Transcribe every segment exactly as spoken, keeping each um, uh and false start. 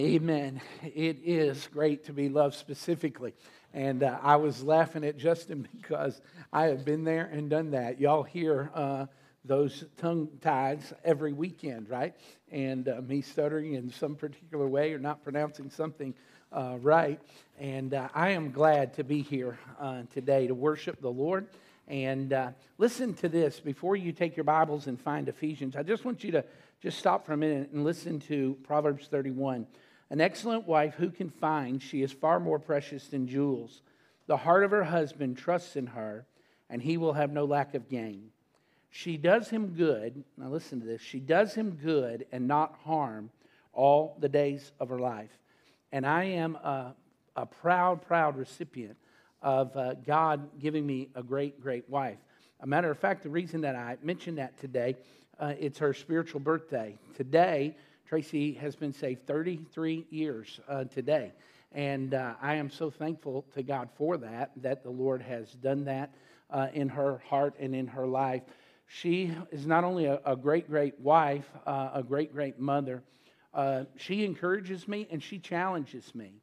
Amen. It is great to be loved specifically. And uh, I was laughing at Justin because I have been there and done that. Y'all hear uh, those tongue ties every weekend, right? And uh, me stuttering in some particular way or not pronouncing something uh, right. And uh, I am glad to be here uh, today to worship the Lord. And uh, listen to this. Before you take your Bibles and find Ephesians, I just want you to just stop for a minute and listen to Proverbs thirty-one. An excellent wife who can find? She is far more precious than jewels. The heart of her husband trusts in her, and he will have no lack of gain. She does him good. Now listen to this. She does him good and not harm all the days of her life. And I am a, a proud, proud recipient of uh, God giving me a great, great wife. A matter of fact, the reason that I mentioned that today, uh, it's her spiritual birthday. Today, Tracy has been saved thirty-three years uh, today. And uh, I am so thankful to God for that, that the Lord has done that uh, in her heart and in her life. She is not only a, a great, great wife, uh, a great, great mother. Uh, she encourages me and she challenges me.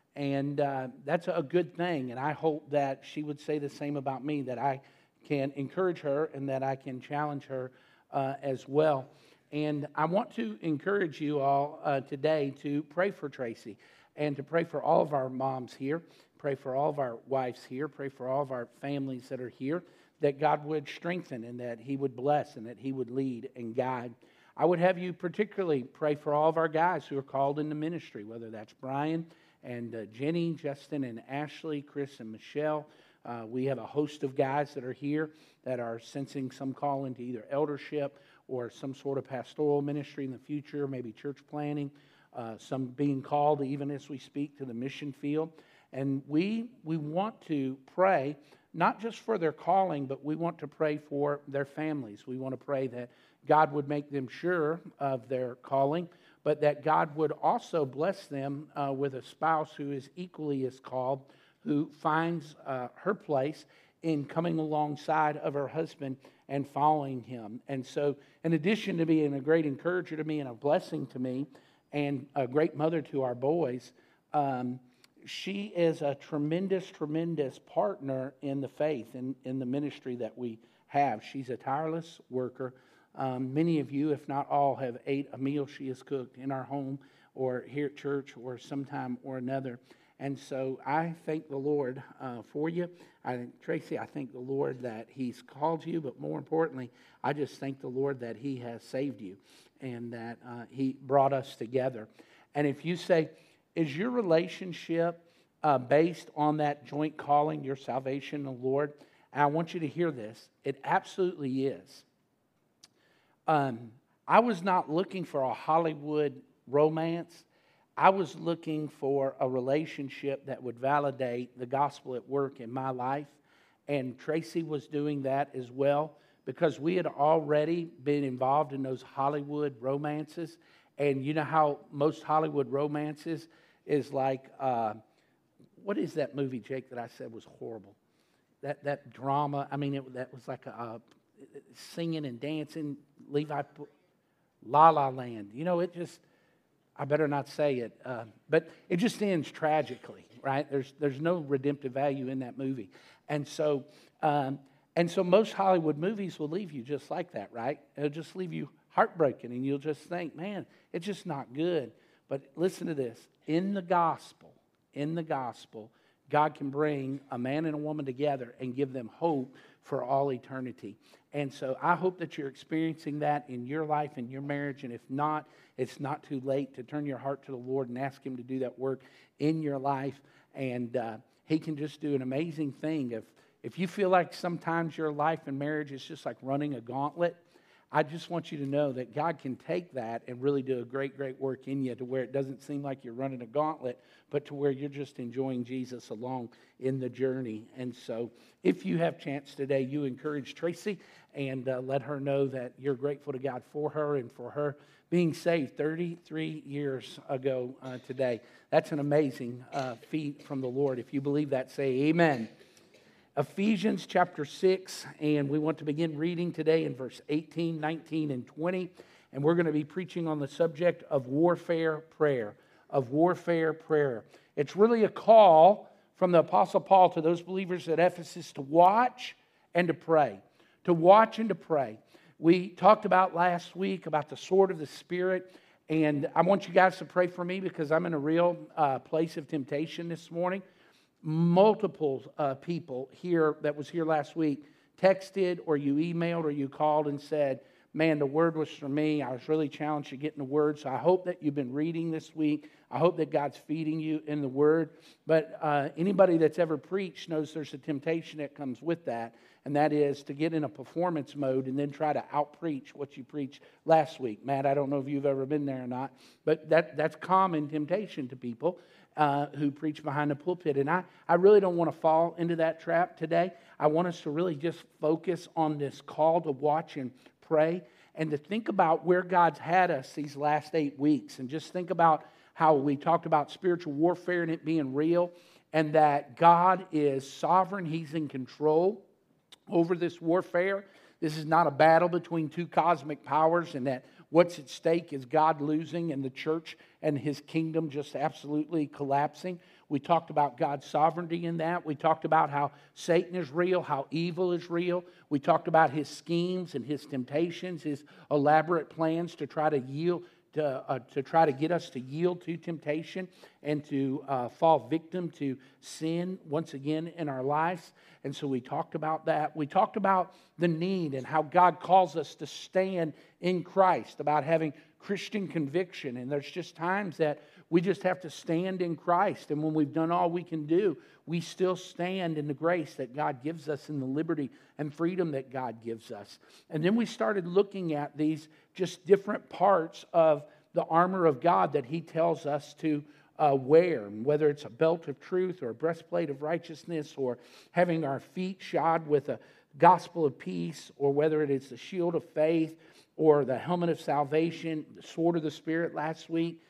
And uh, that's a good thing. And I hope that she would say the same about me, that I can encourage her and that I can challenge her uh, as well. And I want to encourage you all uh, today to pray for Tracy and to pray for all of our moms here, pray for all of our wives here, pray for all of our families that are here, that God would strengthen and that He would bless and that He would lead and guide. I would have you particularly pray for all of our guys who are called into ministry, whether that's Brian and uh, Jenny, Justin and Ashley, Chris and Michelle. Uh, we have a host of guys that are here that are sensing some call into either eldership or some sort of pastoral ministry in the future, maybe church planting, uh, some being called, even as we speak, to the mission field. And we we want to pray, not just for their calling, but we want to pray for their families. We want to pray that God would make them sure of their calling, but that God would also bless them uh, with a spouse who is equally as called, who finds uh, her place in coming alongside of her husband and following him. And so, in addition to being a great encourager to me and a blessing to me and a great mother to our boys, um, she is a tremendous, tremendous partner in the faith and in, in the ministry that we have. She's a tireless worker. Um, many of you, if not all, have ate a meal she has cooked in our home or here at church or sometime or another. And so I thank the Lord uh, for you. I think, Tracy, I thank the Lord that He's called you, but more importantly, I just thank the Lord that He has saved you and that uh, He brought us together. And if you say, is your relationship uh, based on that joint calling, your salvation, the Lord? And I want you to hear this. It absolutely is. Um, I was not looking for a Hollywood romance. I was looking for a relationship that would validate the gospel at work in my life. And Tracy was doing that as well because we had already been involved in those Hollywood romances. And you know how most Hollywood romances is like, uh, what is that movie, Jake, that I said was horrible? That that drama, I mean, it, that was like a, a singing and dancing, Levi, La La Land. You know, it just... I better not say it, uh, but it just ends tragically, right? There's there's no redemptive value in that movie, and so um, and so most Hollywood movies will leave you just like that, right? It'll just leave you heartbroken, and you'll just think, man, it's just not good. But listen to this: in the gospel, in the gospel, God can bring a man and a woman together and give them hope for all eternity. And so I hope that you're experiencing that in your life, in your marriage. And if not, it's not too late to turn your heart to the Lord and ask Him to do that work in your life. And uh, He can just do an amazing thing. If, if you feel like sometimes your life and marriage is just like running a gauntlet, I just want you to know that God can take that and really do a great, great work in you to where it doesn't seem like you're running a gauntlet, but to where you're just enjoying Jesus along in the journey. And so if you have chance today, you encourage Tracy and uh, let her know that you're grateful to God for her and for her being saved thirty-three years ago uh, today. That's an amazing uh, feat from the Lord. If you believe that, say amen. Ephesians chapter six, and we want to begin reading today in verse eighteen, nineteen, and twenty. And we're going to be preaching on the subject of warfare prayer. of warfare prayer. It's really a call from the Apostle Paul to those believers at Ephesus to watch and to pray. To watch and to pray. We talked about last week about the sword of the Spirit, and I want you guys to pray for me because I'm in a real uh, place of temptation this morning. Multiple uh, people here that was here last week texted or you emailed or you called and said, man, the word was for me. I was really challenged to get in the word. So I hope that you've been reading this week. I hope that God's feeding you in the word. But uh, anybody that's ever preached knows there's a temptation that comes with that. And that is to get in a performance mode and then try to out-preach what you preached last week. Matt, I don't know if you've ever been there or not. But that that's common temptation to people uh, who preach behind the pulpit. And I, I really don't want to fall into that trap today. I want us to really just focus on this call to watch and pray, and to think about where God's had us these last eight weeks. And just think about how we talked about spiritual warfare and it being real, and that God is sovereign. He's in control over this warfare. This is not a battle between two cosmic powers, and that what's at stake is God losing and the church and His kingdom just absolutely collapsing. We talked about God's sovereignty in that. We talked about how Satan is real, how evil is real. We talked about his schemes and his temptations, his elaborate plans to try to yield, to, uh, to try to get us to yield to temptation and to uh, fall victim to sin once again in our lives. And so we talked about that. We talked about the need and how God calls us to stand in Christ, about having Christian conviction. And there's just times that we just have to stand in Christ. And when we've done all we can do, we still stand in the grace that God gives us and the liberty and freedom that God gives us. And then we started looking at these just different parts of the armor of God that He tells us to uh, wear, whether it's a belt of truth or a breastplate of righteousness or having our feet shod with a gospel of peace, or whether it is the shield of faith or the helmet of salvation, the sword of the Spirit last week.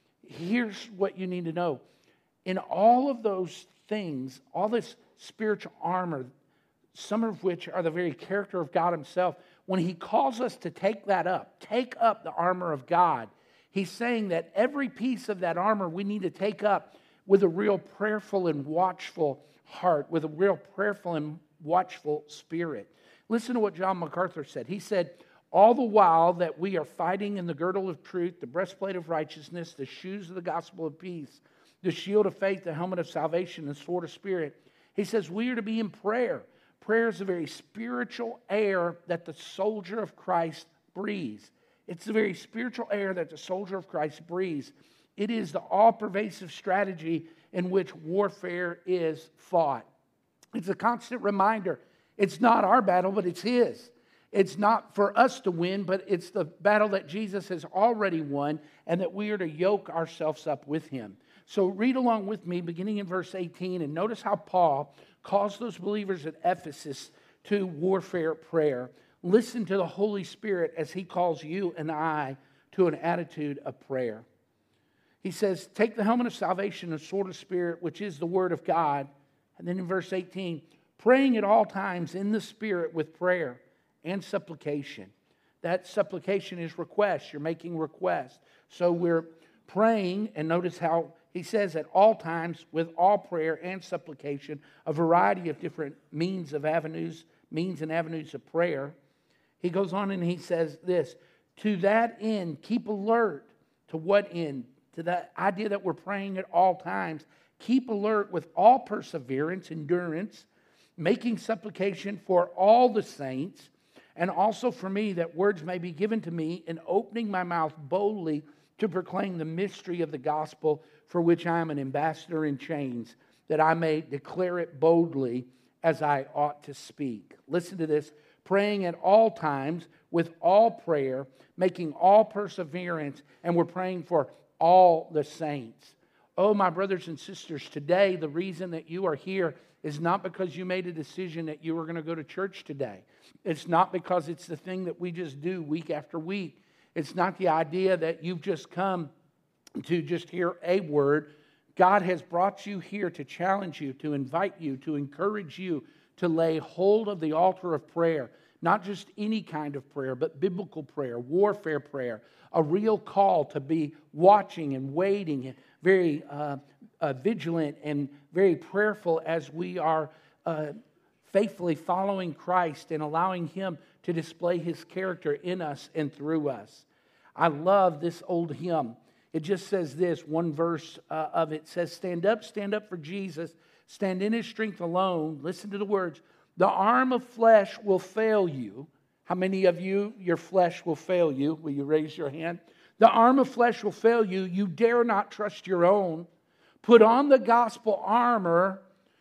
Here's what you need to know. In all of those things, all this spiritual armor, some of which are the very character of God Himself, when He calls us to take that up, take up the armor of God, He's saying that every piece of that armor we need to take up with a real prayerful and watchful heart, with a real prayerful and watchful spirit. Listen to what John MacArthur said. He said, all the while that we are fighting in the girdle of truth, the breastplate of righteousness, the shoes of the gospel of peace, the shield of faith, the helmet of salvation, the sword of spirit, he says we are to be in prayer. Prayer is the very spiritual air that the soldier of Christ breathes. It's the very spiritual air that the soldier of Christ breathes. It is the all-pervasive strategy in which warfare is fought. It's a constant reminder. It's not our battle, but it's His. It's not for us to win, but it's the battle that Jesus has already won, and that we are to yoke ourselves up with Him. So read along with me, beginning in verse eighteen, and notice how Paul calls those believers at Ephesus to warfare prayer. Listen to the Holy Spirit as He calls you and I to an attitude of prayer. He says, take the helmet of salvation and sword of Spirit, which is the Word of God. And then in verse eighteen, praying at all times in the Spirit with prayer and supplication. That supplication is request. You're making request. So we're praying, and notice how he says at all times with all prayer and supplication, a variety of different means of avenues, means and avenues of prayer. He goes on and he says this, to that end, keep alert. To what end? To that idea that we're praying at all times. Keep alert with all perseverance, endurance, making supplication for all the saints, and also for me, that words may be given to me in opening my mouth boldly to proclaim the mystery of the gospel, for which I am an ambassador in chains, that I may declare it boldly as I ought to speak. Listen to this. Praying at all times with all prayer, making all perseverance, and we're praying for all the saints. Oh, my brothers and sisters, today the reason that you are here is not because you made a decision that you were going to go to church today. It's not because it's the thing that we just do week after week. It's not the idea that you've just come to just hear a word. God has brought you here to challenge you, to invite you, to encourage you to lay hold of the altar of prayer. Not just any kind of prayer, but biblical prayer, warfare prayer, a real call to be watching and waiting and very uh, uh, vigilant and very prayerful as we are uh, faithfully following Christ and allowing Him to display His character in us and through us. I love this old hymn. It just says this, one verse uh, of it says, stand up, stand up for Jesus, stand in His strength alone. Listen to the words. The arm of flesh will fail you. How many of you, your flesh will fail you? Will you raise your hand? The arm of flesh will fail you. You dare not trust your own. Put on the gospel armor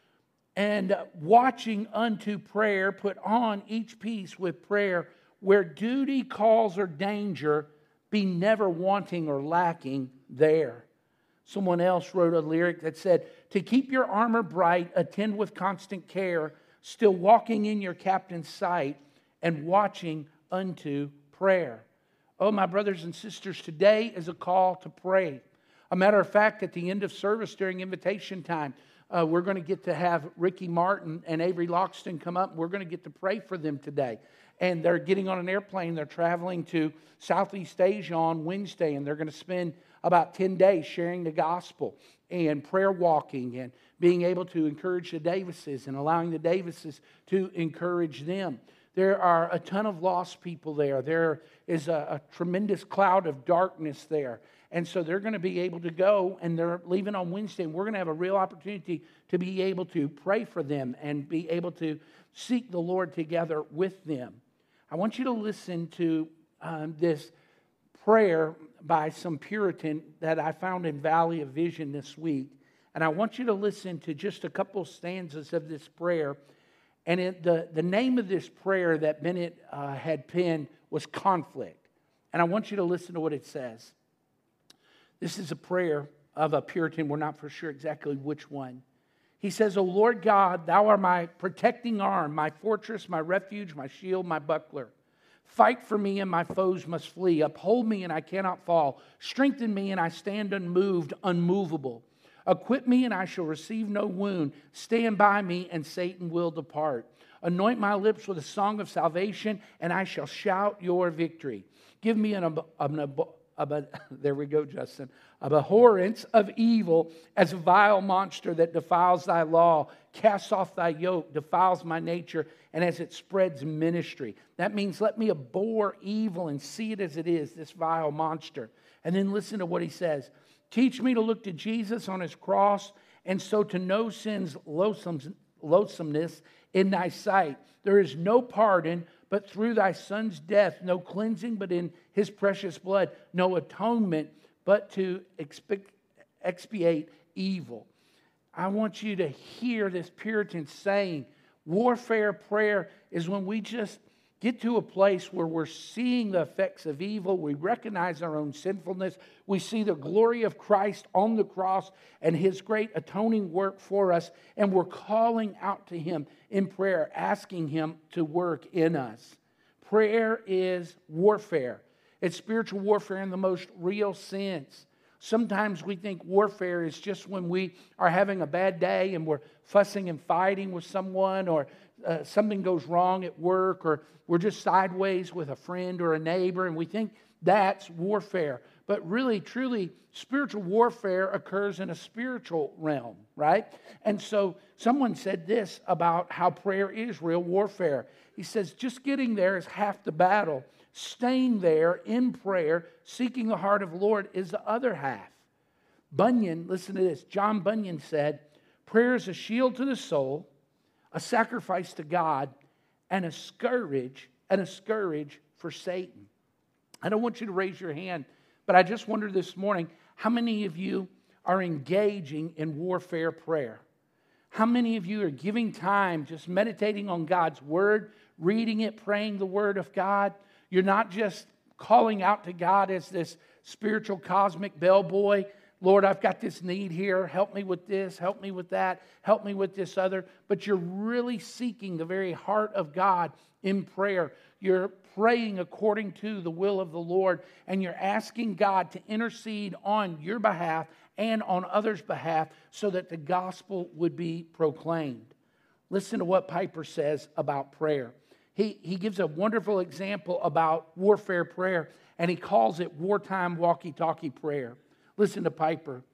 and watching unto prayer. Put on each piece with prayer. Where duty calls or danger, be never wanting or lacking there. Someone else wrote a lyric that said, to keep your armor bright, attend with constant care, still walking in your captain's sight and watching unto prayer. Oh, my brothers and sisters, today is a call to pray. A matter of fact, at the end of service during invitation time, uh, we're going to get to have Ricky Martin and Avery Loxton come up. We're going to get to pray for them today. And they're getting on an airplane. They're traveling to Southeast Asia on Wednesday, and they're going to spend about ten days sharing the gospel and prayer walking and being able to encourage the Davises and allowing the Davises to encourage them. There are a ton of lost people there. There is a, a tremendous cloud of darkness there. And so they're going to be able to go, and they're leaving on Wednesday, and we're going to have a real opportunity to be able to pray for them and be able to seek the Lord together with them. I want you to listen to um, this prayer by some Puritan that I found in Valley of Vision this week. And I want you to listen to just a couple stanzas of this prayer. And it, the, the name of this prayer that Bennett uh, had penned was Conflict. And I want you to listen to what it says. This is a prayer of a Puritan. We're not for sure exactly which one. He says, O Lord God, Thou art my protecting arm, my fortress, my refuge, my shield, my buckler. Fight for me and my foes must flee. Uphold me and I cannot fall. Strengthen me and I stand unmoved, unmovable. Equip me and I shall receive no wound. Stand by me and Satan will depart. Anoint my lips with a song of salvation and I shall shout your victory. Give me an, an, an Ab- there we go, Justin. Abhorrence of evil as a vile monster that defiles thy law, casts off thy yoke, defiles my nature, and as it spreads ministry. That means let me abhor evil and see it as it is, this vile monster. And then listen to what he says. Teach me to look to Jesus on his cross, and so to know sin's loathsome, loathsomeness in thy sight. There is no pardon, but through thy Son's death, no cleansing, but in his precious blood, no atonement, but to expi- expiate evil. I want you to hear this Puritan saying, warfare prayer is when we just get to a place where we're seeing the effects of evil, we recognize our own sinfulness, we see the glory of Christ on the cross and his great atoning work for us, and we're calling out to him in prayer, asking him to work in us. Prayer is warfare. It's spiritual warfare in the most real sense. Sometimes we think warfare is just when we are having a bad day and we're fussing and fighting with someone, or uh, something goes wrong at work, or we're just sideways with a friend or a neighbor, and we think that's warfare. But really, truly, spiritual warfare occurs in a spiritual realm, right? And so someone said this about how prayer is real warfare. He says, just getting there is half the battle. Staying there in prayer, seeking the heart of the Lord, is the other half. Bunyan, listen to this. John Bunyan said, prayer is a shield to the soul, a sacrifice to God, and a scourge, and a scourge for Satan. I don't want you to raise your hand, but I just wonder this morning, how many of you are engaging in warfare prayer? How many of you are giving time just meditating on God's Word, reading it, praying the Word of God? You're not just calling out to God as this spiritual cosmic bellboy. Lord, I've got this need here. Help me with this. Help me with that. Help me with this other. But you're really seeking the very heart of God in prayer. You're praying according to the will of the Lord. And you're asking God to intercede on your behalf and on others' behalf so that the gospel would be proclaimed. Listen to what Piper says about prayer. He, he gives a wonderful example about warfare prayer, and he calls it wartime walkie-talkie prayer. Listen to Piper.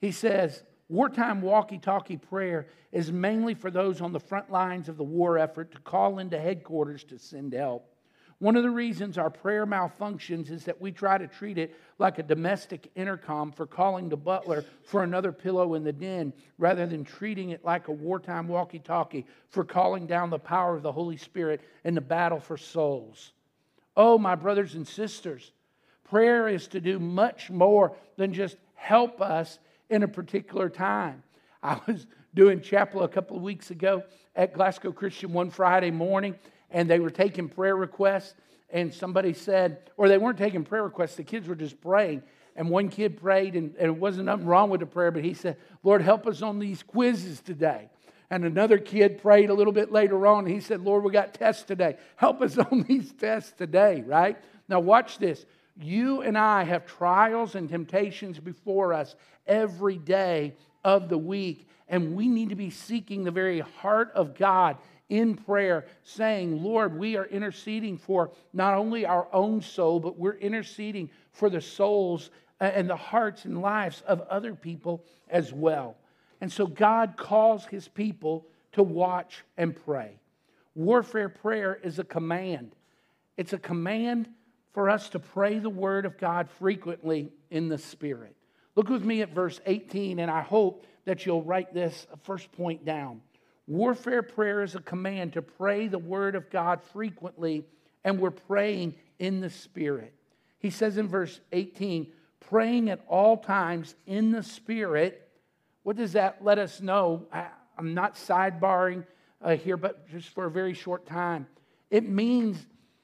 He says, wartime walkie-talkie prayer is mainly for those on the front lines of the war effort to call into headquarters to send help. One of the reasons our prayer malfunctions is that we try to treat it like a domestic intercom for calling the butler for another pillow in the den, rather than treating it like a wartime walkie-talkie for calling down the power of the Holy Spirit in the battle for souls. Oh, my brothers and sisters, prayer is to do much more than just help us in a particular time. I was doing chapel a couple of weeks ago at Glasgow Christian one Friday morning, and they were taking prayer requests, and somebody said, or they weren't taking prayer requests, the kids were just praying. And one kid prayed, and, and it wasn't nothing wrong with the prayer, but he said, Lord, help us on these quizzes today. And another kid prayed a little bit later on, and he said, Lord, we got tests today. Help us on these tests today, right? Now watch this. You and I have trials and temptations before us every day of the week, and we need to be seeking the very heart of God in prayer, saying, Lord, we are interceding for not only our own soul, but we're interceding for the souls and the hearts and lives of other people as well. And so God calls His people to watch and pray. Warfare prayer is a command. It's a command for us to pray the Word of God frequently in the Spirit. Look with me at verse eighteen, and I hope that you'll write this first point down. Warfare prayer is a command to pray the Word of God frequently, and we're praying in the Spirit. He says in verse eighteen, praying at all times in the Spirit. What does that let us know? I, I'm not sidebarring uh, here, but just for a very short time. It means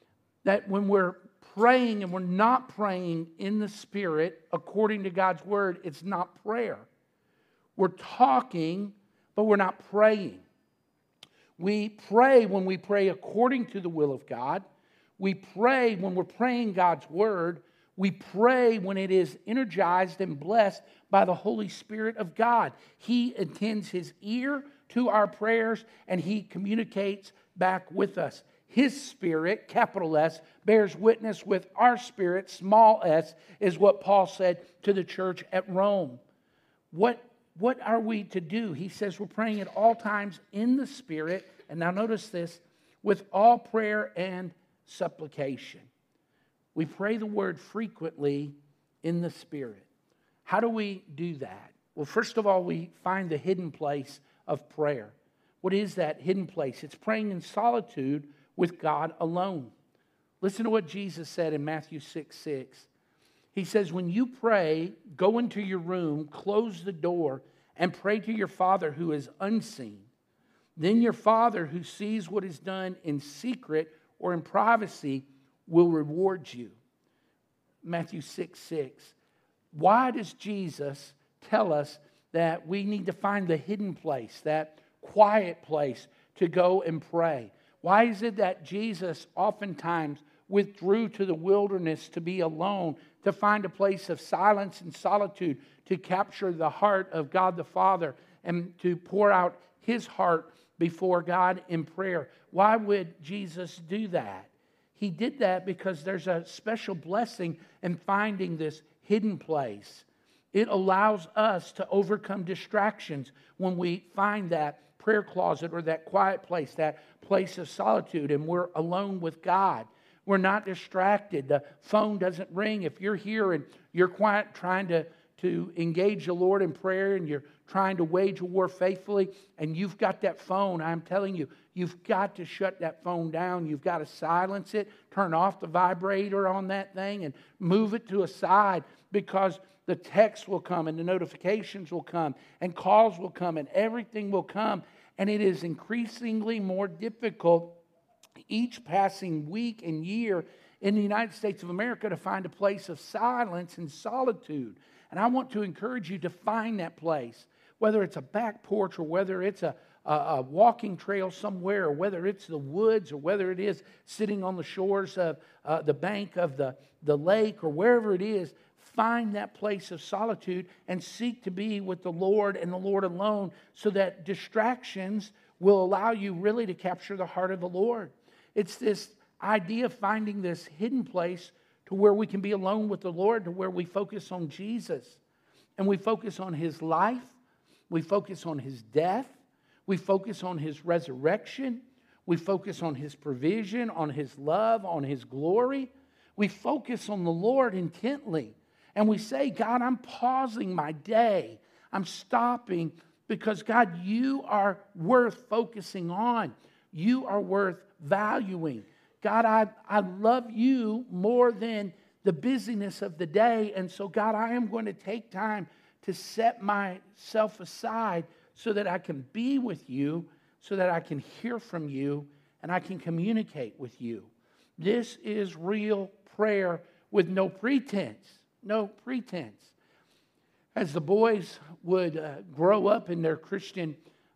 that when we're praying and we're not praying in the Spirit according to God's Word, it's not prayer. We're talking, but we're not praying. We pray when we pray according to the will of God. We pray when we're praying God's Word. We pray when it is energized and blessed by the Holy Spirit of God. He attends His ear to our prayers, and He communicates back with us. His Spirit, capital S, bears witness with our spirit, small s, is what Paul said to the church at Rome. What, what are we to do? He says we're praying at all times in the Spirit, and now notice this, with all prayer and supplication. We pray the Word frequently in the Spirit. How do we do that? Well, first of all, we find the hidden place of prayer. What is that hidden place? It's praying in solitude with God alone. Listen to what Jesus said in Matthew six six. He says, when you pray, go into your room, close the door, and pray to your Father who is unseen. Then your Father who sees what is done in secret or in privacy will reward you. Matthew six six. Why does Jesus tell us that we need to find the hidden place, that quiet place to go and pray? Why is it that Jesus oftentimes withdrew to the wilderness to be alone, to find a place of silence and solitude, to capture the heart of God the Father and to pour out His heart before God in prayer? Why would Jesus do that? He did that because there's a special blessing in finding this hidden place. It allows us to overcome distractions when we find that prayer closet or that quiet place, that place of solitude, and we're alone with God. We're not distracted. The phone doesn't ring. If you're here and you're quiet trying to, to engage the Lord in prayer and you're trying to wage a war faithfully and you've got that phone, I'm telling you, you've got to shut that phone down. You've got to silence it, turn off the vibrator on that thing and move it to a side, because the texts will come and the notifications will come and calls will come and everything will come. And it is increasingly more difficult each passing week and year in the United States of America to find a place of silence and solitude. And I want to encourage you to find that place, whether it's a back porch or whether it's a, a, a walking trail somewhere, or whether it's the woods, or whether it is sitting on the shores of uh, the bank of the, the lake, or wherever it is. Find that place of solitude and seek to be with the Lord and the Lord alone, so that distractions will allow you really to capture the heart of the Lord. It's this idea of finding this hidden place to where we can be alone with the Lord, to where we focus on Jesus. and we focus on His life, we focus on His death, we focus on His resurrection, we focus on His provision, on His love, on His glory. We focus on the Lord intently. And we say, God, I'm pausing my day. I'm stopping because, God, you are worth focusing on. You are worth valuing. God, I, I love you more than the busyness of the day. And so, God, I am going to take time to set myself aside so that I can be with you, so that I can hear from you, and I can communicate with you. This is real prayer with no pretense. No pretense. As the boys would uh, grow up in their Christian,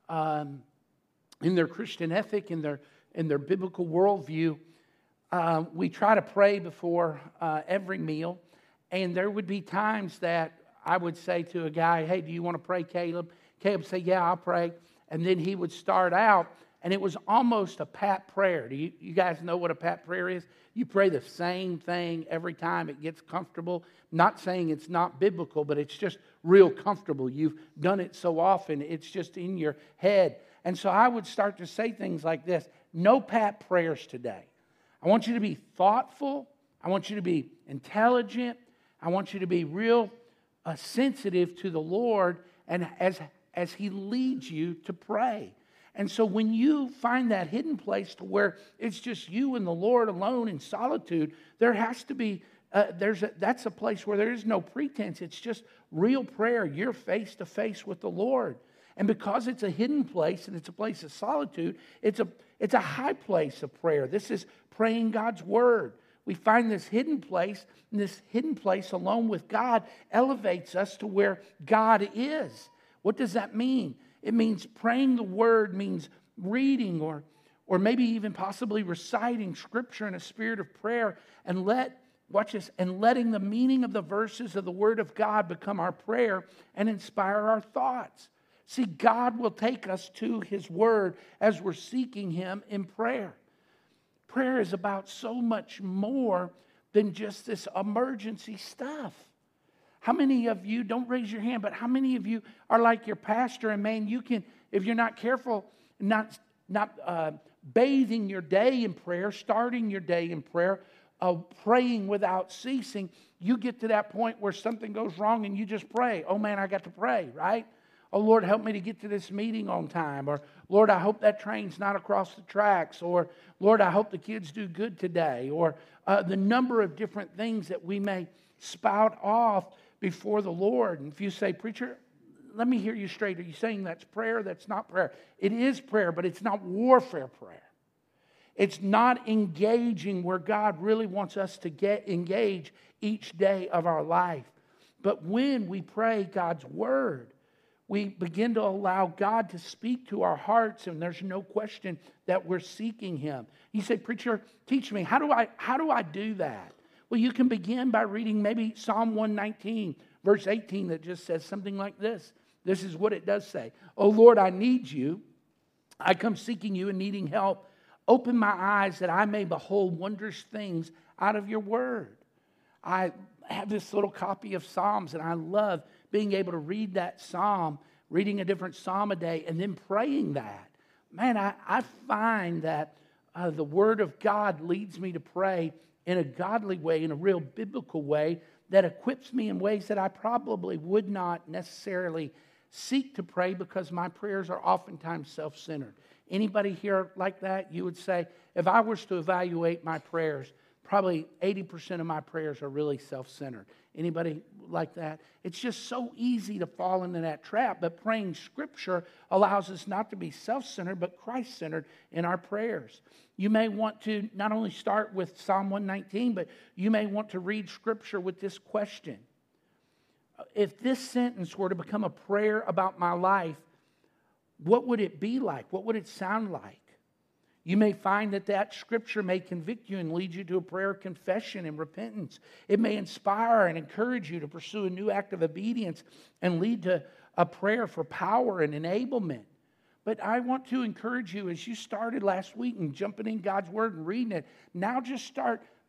um, in their Christian ethic, in their in their biblical worldview, uh, we try to pray before uh, every meal, and there would be times that I would say to a guy, "Hey, do you want to pray, Caleb?" Caleb would say, "Yeah, I'll pray," and then he would start out, and it was almost a pat prayer. Do you, you guys know what a pat prayer is? You pray the same thing every time it gets comfortable. Not saying it's not biblical, but it's just real comfortable. You've done it so often, it's just in your head. And so I would start to say things like this: no pat prayers today. I want you to be thoughtful. I want you to be intelligent. I want you to be real uh, sensitive to the Lord and as, as He leads you to pray. And so when you find that hidden place to where it's just you and the Lord alone in solitude, there has to be, uh, there's a, that's a place where there is no pretense. It's just real prayer. You're face to face with the Lord. And because it's a hidden place and it's a place of solitude, it's a, it's a high place of prayer. This is praying God's word. We find this hidden place, and this hidden place alone with God elevates us to where God is. What does that mean? It means praying the word means reading or, or maybe even possibly reciting scripture in a spirit of prayer and let, watch this, and letting the meaning of the verses of the word of God become our prayer and inspire our thoughts. See, God will take us to His word as we're seeking Him in prayer. Prayer is about so much more than just this emergency stuff. How many of you, don't raise your hand, but how many of you are like your pastor? And man, you can, if you're not careful, not, not uh, bathing your day in prayer, starting your day in prayer, uh, praying without ceasing, you get to that point where something goes wrong and you just pray. Oh man, I got to pray, right? Oh Lord, help me to get to this meeting on time. Or Lord, I hope that train's not across the tracks. Or Lord, I hope the kids do good today. Or uh, the number of different things that we may spout off before the Lord. And if you say, preacher, let me hear you straight. Are you saying that's prayer? That's not prayer. It is prayer, but it's not warfare prayer. It's not engaging where God really wants us to get engage each day of our life. But when we pray God's word, we begin to allow God to speak to our hearts, and there's no question that we're seeking Him. You say, preacher, teach me. How do I, how do I do that? Well, you can begin by reading maybe Psalm one nineteen, verse eighteen, that just says something like this. This is what it does say. Oh Lord, I need you. I come seeking you and needing help. Open my eyes that I may behold wondrous things out of your word. I have this little copy of Psalms, and I love being able to read that psalm, reading a different psalm a day, and then praying that. Man, I, I find that uh, the word of God leads me to pray in a godly way, in a real biblical way, that equips me in ways that I probably would not necessarily seek to pray because my prayers are oftentimes self-centered. Anybody here like that? You would say, if I was to evaluate my prayers, probably eighty percent of my prayers are really self-centered. Anybody like that? It's just so easy to fall into that trap, but praying Scripture allows us not to be self-centered, but Christ-centered in our prayers. You may want to not only start with Psalm one nineteen, but you may want to read Scripture with this question. If this sentence were to become a prayer about my life, what would it be like? What would it sound like? You may find that that Scripture may convict you and lead you to a prayer of confession and repentance. It may inspire and encourage you to pursue a new act of obedience and lead to a prayer for power and enablement. But I want to encourage you, as you started last week and jumping in God's Word and reading it, now just start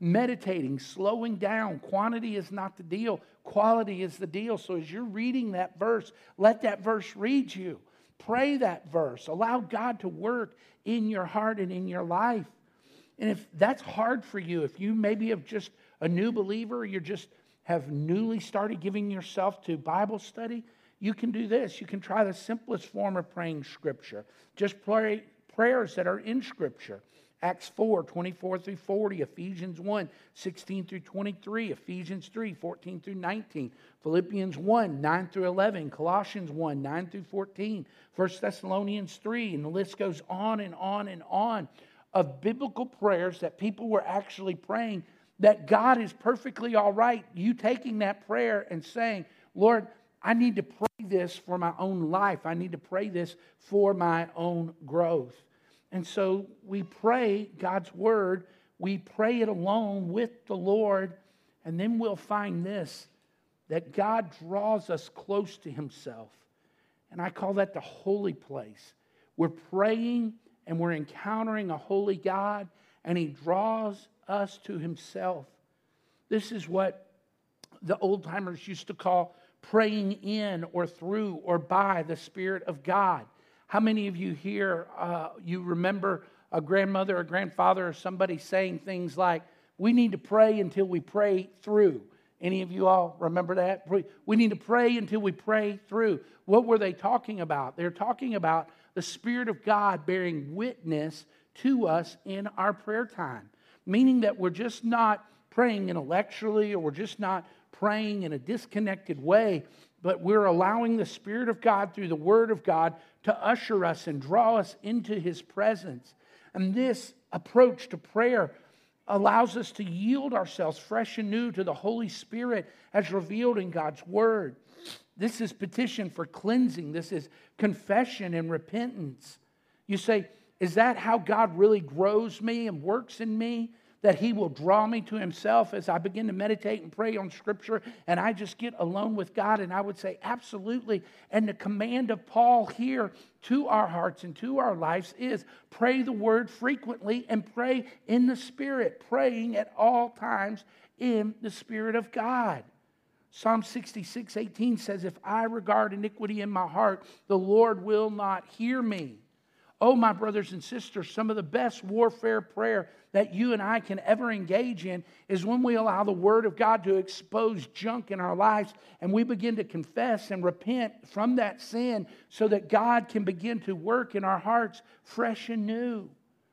meditating, slowing down. Quantity is not the deal. Quality is the deal. So as you're reading that verse, let that verse read you. Pray that verse. Allow God to work in your heart and in your life. And if that's hard for you, if you maybe have just a new believer, you just have newly started giving yourself to Bible study, you can do this. You can try the simplest form of praying Scripture. Just pray prayers that are in Scripture. Acts four, twenty-four through forty, Ephesians one, sixteen through twenty-three, Ephesians three, fourteen through nineteen, Philippians one, nine through eleven, Colossians one, nine through fourteen, First Thessalonians three, and the list goes on and on and on of biblical prayers that people were actually praying, that God is perfectly all right. You taking that prayer and saying, Lord, I need to pray this for my own life. I need to pray this for my own growth. And so we pray God's word. We pray it alone with the Lord. And then we'll find this, that God draws us close to Himself. And I call that the holy place. We're praying and we're encountering a holy God, and He draws us to Himself. This is what the old timers used to call praying in or through or by the Spirit of God. How many of you here, uh, you remember a grandmother or grandfather or somebody saying things like, we need to pray until we pray through? Any of you all remember that? We need to pray until we pray through. What were they talking about? They're talking about the Spirit of God bearing witness to us in our prayer time. Meaning that we're just not praying intellectually, or we're just not praying in a disconnected way, but we're allowing the Spirit of God through the Word of God to usher us and draw us into His presence. And this approach to prayer allows us to yield ourselves fresh and new to the Holy Spirit as revealed in God's Word. This is petition for cleansing. This is confession and repentance. You say, is that how God really grows me and works in me? That He will draw me to Himself as I begin to meditate and pray on Scripture and I just get alone with God? And I would say absolutely. And the command of Paul here to our hearts and to our lives is pray the Word frequently and pray in the Spirit. Praying at all times in the Spirit of God. Psalm sixty-six, eighteen says, if I regard iniquity in my heart, the Lord will not hear me. Oh, my brothers and sisters, some of the best warfare prayer that you and I can ever engage in is when we allow the Word of God to expose junk in our lives and we begin to confess and repent from that sin so that God can begin to work in our hearts fresh and new.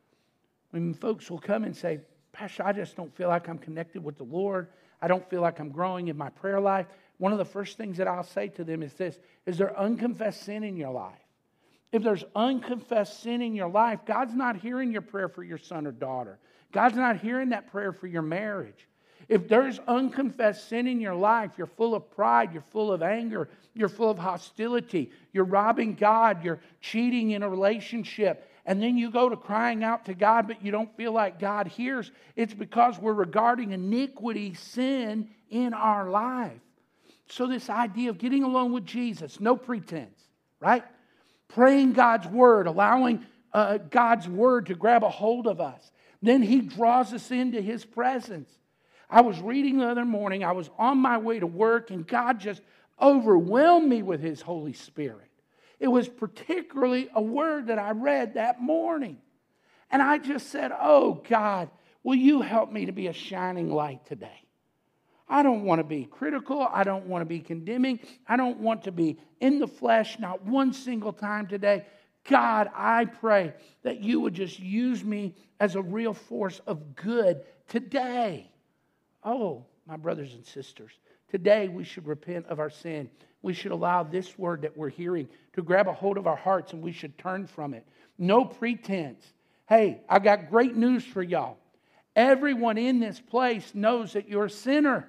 When folks will come and say, Pastor, I just don't feel like I'm connected with the Lord. I don't feel like I'm growing in my prayer life. One of the first things that I'll say to them is this: is there unconfessed sin in your life? If there's unconfessed sin in your life, God's not hearing your prayer for your son or daughter. God's not hearing that prayer for your marriage. If there's unconfessed sin in your life, you're full of pride, you're full of anger, you're full of hostility, you're robbing God, you're cheating in a relationship, and then you go to crying out to God, but you don't feel like God hears, it's because we're regarding iniquity, sin in our life. So this idea of getting alone with Jesus, no pretense, right? Praying God's Word, allowing uh, God's Word to grab a hold of us. Then He draws us into His presence. I was reading the other morning, I was on my way to work, and God just overwhelmed me with His Holy Spirit. It was particularly a word that I read that morning. And I just said, oh God, will you help me to be a shining light today? I don't want to be critical. I don't want to be condemning. I don't want to be in the flesh, not one single time today. God, I pray that you would just use me as a real force of good today. Oh, my brothers and sisters, today we should repent of our sin. We should allow this word that we're hearing to grab a hold of our hearts, and we should turn from it. No pretense. Hey, I got great news for y'all. Everyone in this place knows that you're a sinner.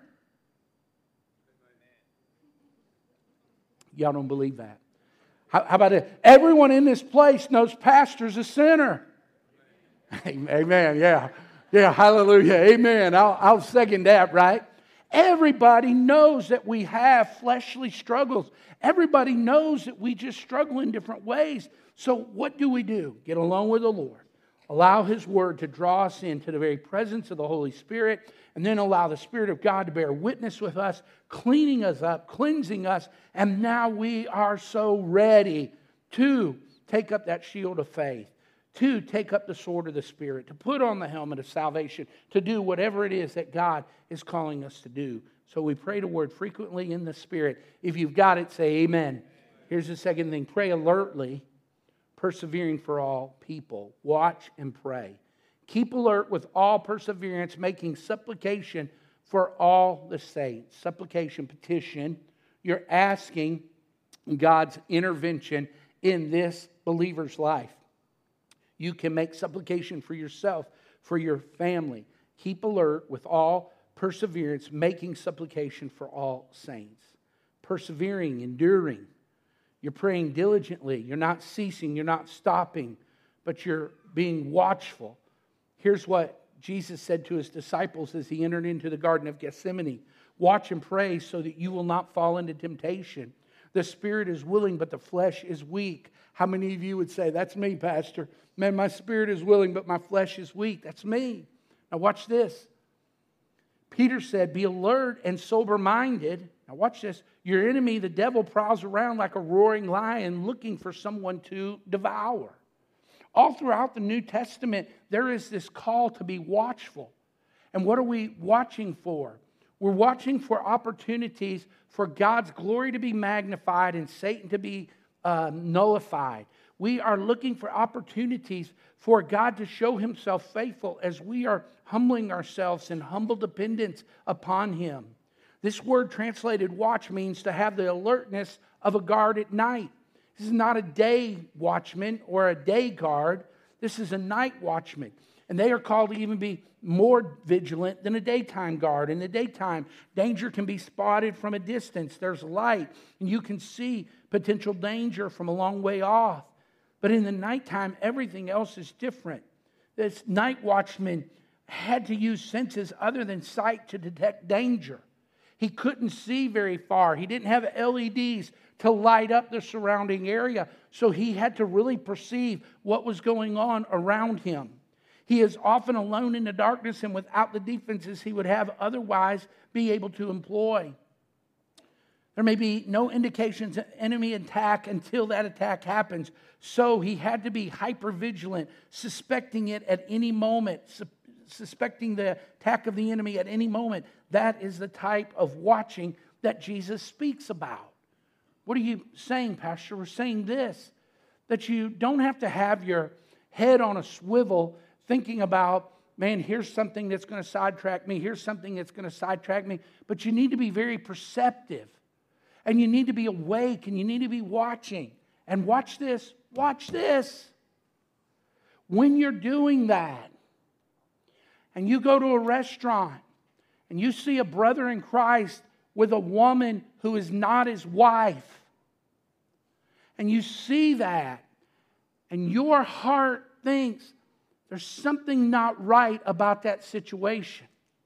Y'all don't believe that. How, how about it? Everyone in this place knows pastor's a sinner. Amen. Yeah. Yeah. Hallelujah. Amen. I'll, I'll second that, right? Everybody knows that we have fleshly struggles. Everybody knows that we just struggle in different ways. So what do we do? Get along with the Lord. Allow His Word to draw us into the very presence of the Holy Spirit, and then allow the Spirit of God to bear witness with us, cleaning us up, cleansing us, and now we are so ready to take up that shield of faith, to take up the sword of the Spirit, to put on the helmet of salvation, to do whatever it is that God is calling us to do. So we pray the Word frequently in the Spirit. If you've got it, say amen. Here's the second thing. Pray alertly, persevering for all people. Watch and pray. Keep alert with all perseverance, making supplication for all the saints. Supplication, petition. You're asking God's intervention in this believer's life. You can make supplication for yourself, for your family. Keep alert with all perseverance, making supplication for all saints. Persevering, enduring. You're praying diligently. You're not ceasing. You're not stopping. But you're being watchful. Here's what Jesus said to His disciples as He entered into the Garden of Gethsemane. Watch and pray so that you will not fall into temptation. The spirit is willing, but the flesh is weak. How many of you would say, that's me, Pastor? Man, my spirit is willing, but my flesh is weak. That's me. Now watch this. Peter said, be alert and sober-minded. Now watch this. Your enemy, the devil, prowls around like a roaring lion looking for someone to devour. All throughout the New Testament, there is this call to be watchful. And what are we watching for? We're watching for opportunities for God's glory to be magnified and Satan to be uh, nullified. We are looking for opportunities for God to show Himself faithful as we are humbling ourselves in humble dependence upon Him. This word translated watch means to have the alertness of a guard at night. This is not a day watchman or a day guard. This is a night watchman. And they are called to even be more vigilant than a daytime guard. In the daytime, danger can be spotted from a distance. There's light, and you can see potential danger from a long way off. But in the nighttime, everything else is different. This night watchman had to use senses other than sight to detect danger. He couldn't see very far. He didn't have L E Ds to light up the surrounding area. So he had to really perceive what was going on around him. He is often alone in the darkness and without the defenses he would have otherwise be able to employ. There may be no indications of enemy attack until that attack happens. So he had to be hyper-vigilant, suspecting it at any moment, su- suspecting the attack of the enemy at any moment. That is the type of watching that Jesus speaks about. What are you saying, Pastor? We're saying this, that you don't have to have your head on a swivel thinking about, man, here's something that's going to sidetrack me, here's something that's going to sidetrack me, but you need to be very perceptive, and you need to be awake, and you need to be watching. And watch this, watch this. When you're doing that, and you go to a restaurant, and you see a brother in Christ with a woman who is not his wife, and you see that, and your heart thinks there's something not right about that situation.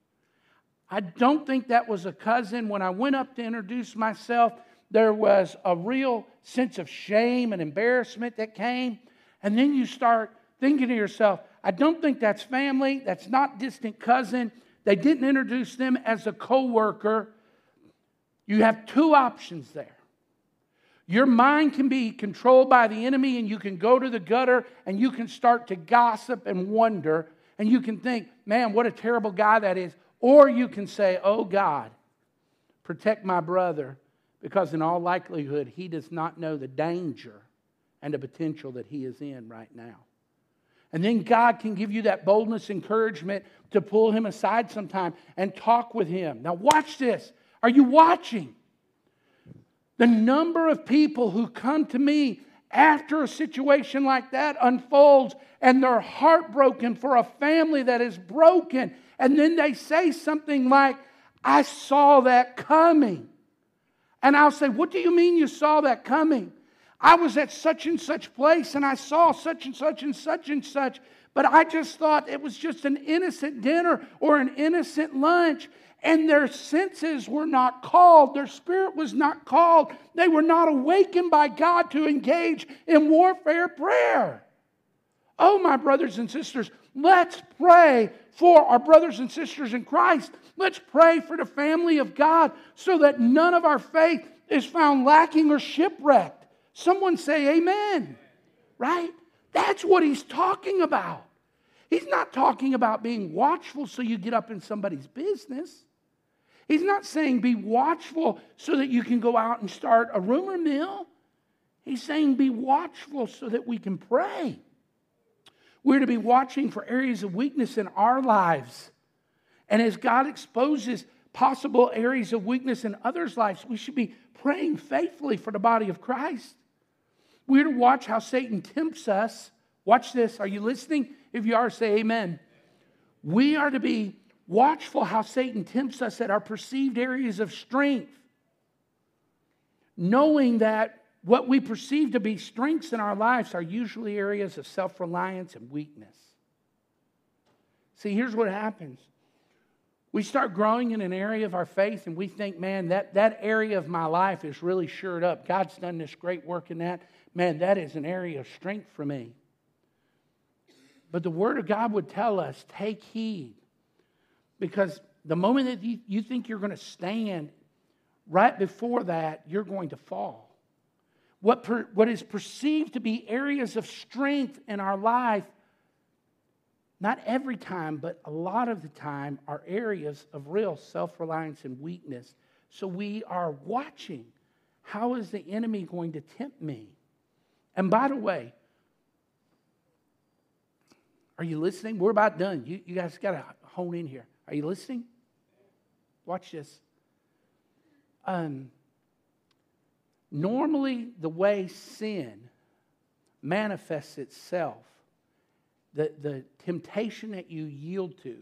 I don't think that was a cousin. When I went up to introduce myself, there was a real sense of shame and embarrassment that came. And then you start thinking to yourself, I don't think that's family. That's not distant cousin. They didn't introduce them as a co-worker. You have two options there. Your mind can be controlled by the enemy, and you can go to the gutter and you can start to gossip and wonder, and you can think, man, what a terrible guy that is. Or you can say, oh God, protect my brother, because in all likelihood he does not know the danger and the potential that he is in right now. And then God can give you that boldness, encouragement to pull him aside sometime and talk with him. Now watch this. Are you watching? The number of people who come to me after a situation like that unfolds and they're heartbroken for a family that is broken. And then they say something like, I saw that coming. And I'll say, what do you mean you saw that coming? I was at such and such place and I saw such and such and such and such. But I just thought it was just an innocent dinner or an innocent lunch. And their senses were not called. Their spirit was not called. They were not awakened by God to engage in warfare prayer. Oh, my brothers and sisters, let's pray for our brothers and sisters in Christ. Let's pray for the family of God so that none of our faith is found lacking or shipwrecked. Someone say amen. Right? That's what he's talking about. He's not talking about being watchful so you get up in somebody's business. He's not saying be watchful so that you can go out and start a rumor mill. He's saying be watchful so that we can pray. We're to be watching for areas of weakness in our lives. And as God exposes possible areas of weakness in others' lives, we should be praying faithfully for the body of Christ. We're to watch how Satan tempts us. Watch this. Are you listening? If you are, say amen. We are to be watchful how Satan tempts us at our perceived areas of strength, knowing that what we perceive to be strengths in our lives are usually areas of self-reliance and weakness. See, here's what happens. We start growing in an area of our faith and we think, man, that, that area of my life is really shored up. God's done this great work in that. Man, that is an area of strength for me. But the Word of God would tell us, take heed. Because the moment that you, you think you're going to stand, right before that, you're going to fall. What, per, what is perceived to be areas of strength in our life, not every time, but a lot of the time, are areas of real self-reliance and weakness. So we are watching. How is the enemy going to tempt me? And by the way, are you listening? We're about done. You, you guys got to hone in here. Are you listening? Watch this. Um, normally, the way sin manifests itself, the, the temptation that you yield to,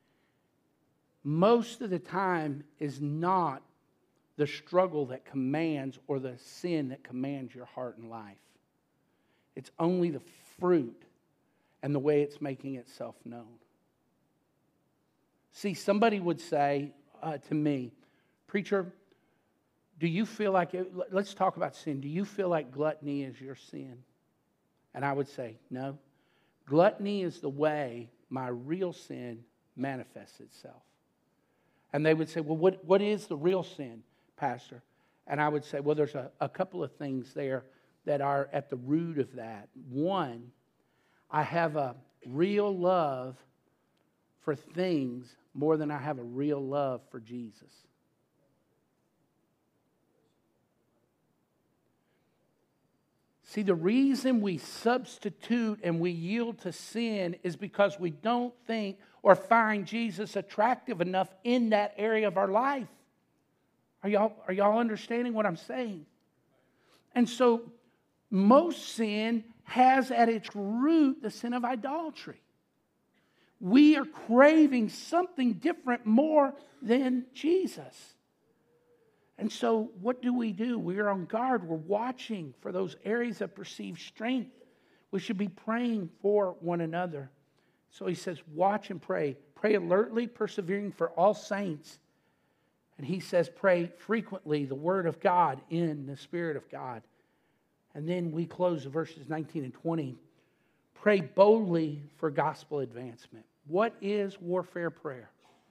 most of the time is not the struggle that commands or the sin that commands your heart and life. It's only the fruit and the way it's making itself known. See, somebody would say uh, to me, preacher, do you feel like, it, let's talk about sin. Do you feel like gluttony is your sin? And I would say, no. Gluttony is the way my real sin manifests itself. And they would say, well, what, what is the real sin, Pastor? And I would say, well, there's a, a couple of things there that are at the root of that. One, I have a real love for things more than I have a real love for Jesus. See, the reason we substitute and we yield to sin is because we don't think or find Jesus attractive enough in that area of our life. Are y'all, are y'all understanding what I'm saying? And so, most sin has at its root the sin of idolatry. We are craving something different more than Jesus. And so what do we do? We are on guard. We're watching for those areas of perceived strength. We should be praying for one another. So he says, watch and pray. Pray alertly, persevering for all saints. And he says, pray frequently the word of God in the Spirit of God. And then we close verses nineteen and twenty. Pray boldly for gospel advancement. What is warfare prayer?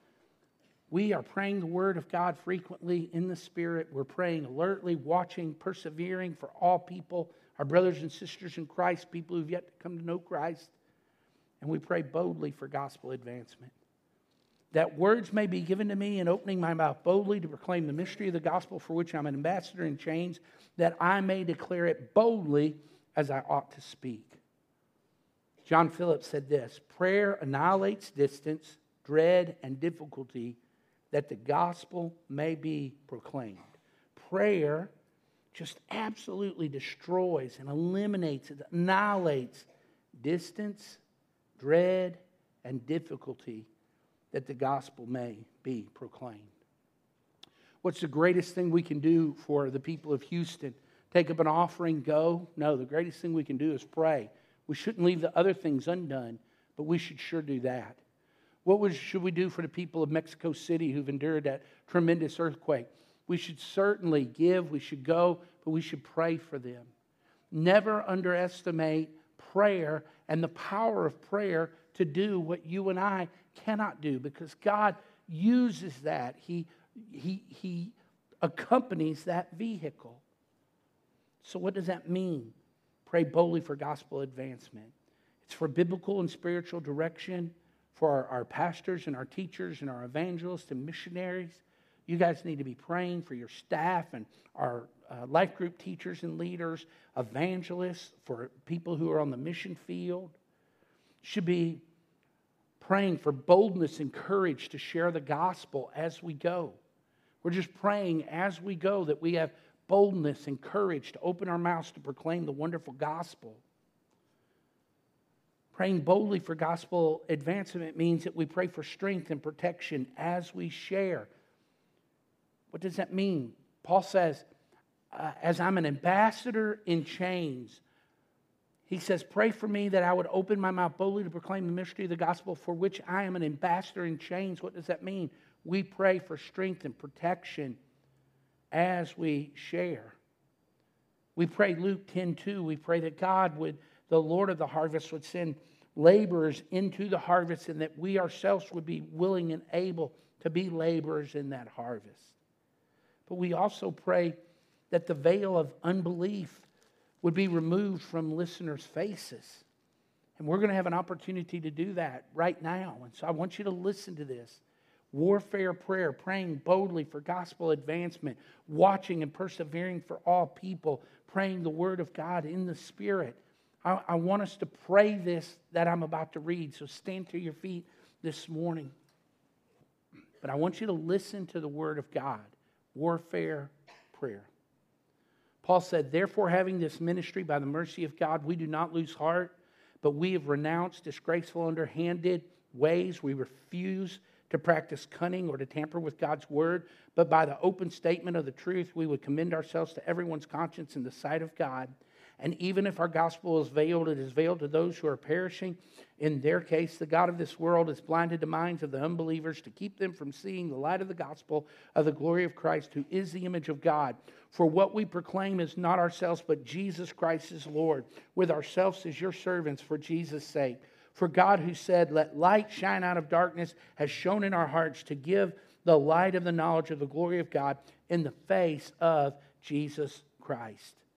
We are praying the word of God frequently in the Spirit. We're praying alertly, watching, persevering for all people, our brothers and sisters in Christ, people who've yet to come to know Christ. And we pray boldly for gospel advancement. That words may be given to me in opening my mouth boldly to proclaim the mystery of the gospel for which I'm an ambassador in chains, that I may declare it boldly as I ought to speak. John Phillips said this, prayer annihilates distance, dread, and difficulty that the gospel may be proclaimed. Prayer just absolutely destroys and eliminates, it annihilates distance, dread, and difficulty that the gospel may be proclaimed. What's the greatest thing we can do for the people of Houston? Take up an offering, go? No, the greatest thing we can do is pray. We shouldn't leave the other things undone, but we should sure do that. What was, should we do for the people of Mexico City who've endured that tremendous earthquake? We should certainly give, we should go, but we should pray for them. Never underestimate prayer and the power of prayer to do what you and I cannot do, because God uses that. He, he, he accompanies that vehicle. So what does that mean? Pray boldly for gospel advancement. It's for biblical and spiritual direction for our, our pastors and our teachers and our evangelists and missionaries. You guys need to be praying for your staff and our uh, life group teachers and leaders, evangelists, for people who are on the mission field. Should be praying for boldness and courage to share the gospel as we go. We're just praying as we go that we have boldness and courage to open our mouths to proclaim the wonderful gospel. Praying boldly for gospel advancement means that we pray for strength and protection as we share. What does that mean? Paul says, uh, as I'm an ambassador in chains, he says, pray for me that I would open my mouth boldly to proclaim the mystery of the gospel, for which I am an ambassador in chains. What does that mean? We pray for strength and protection as we share. We pray Luke ten two. We pray that God would, the Lord of the harvest, would send laborers into the harvest, and that we ourselves would be willing and able to be laborers in that harvest. But we also pray that the veil of unbelief would be removed from listeners' faces. And we're going to have an opportunity to do that right now. And so I want you to listen to this. Warfare prayer, praying boldly for gospel advancement, watching and persevering for all people, praying the word of God in the Spirit. I, I want us to pray this that I'm about to read. So stand to your feet this morning. But I want you to listen to the word of God. Warfare prayer. Paul said, therefore, having this ministry by the mercy of God, we do not lose heart, but we have renounced disgraceful, underhanded ways. We refuse to practice cunning or to tamper with God's word, but by the open statement of the truth, we would commend ourselves to everyone's conscience in the sight of God. And even if our gospel is veiled, it is veiled to those who are perishing. In their case, the God of this world has blinded the minds of the unbelievers to keep them from seeing the light of the gospel of the glory of Christ, who is the image of God. For what we proclaim is not ourselves, but Jesus Christ is Lord, with ourselves as your servants for Jesus' sake. For God, who said, let light shine out of darkness, has shone in our hearts to give the light of the knowledge of the glory of God in the face of Jesus Christ.